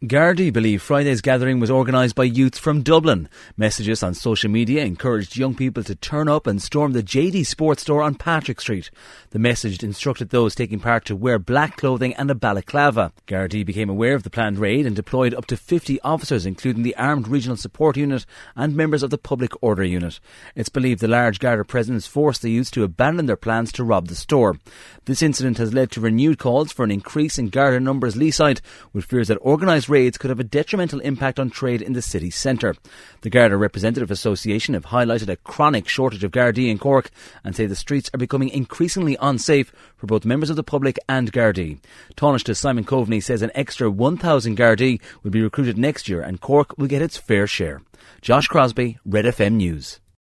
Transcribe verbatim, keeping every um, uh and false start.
Gardaí believe Friday's gathering was organised by youths from Dublin. Messages on social media encouraged young people to turn up and storm the J D Sports store on Patrick Street. The message instructed those taking part to wear black clothing and a balaclava. Gardaí became aware of the planned raid and deployed up to fifty officers, including the Armed Regional Support Unit and members of the Public Order Unit. It's believed the large Garda presence forced the youths to abandon their plans to rob the store. This incident has led to renewed calls for an increase in Garda numbers Leeside, with fears that organised raids could have a detrimental impact on trade in the city centre. The Garda Representative Association have highlighted a chronic shortage of Gardaí in Cork and say the streets are becoming increasingly unsafe for both members of the public and Gardaí. Taoiseach Simon Coveney says an extra one thousand Gardaí will be recruited next year and Cork will get its fair share. Josh Crosby, Red F M News.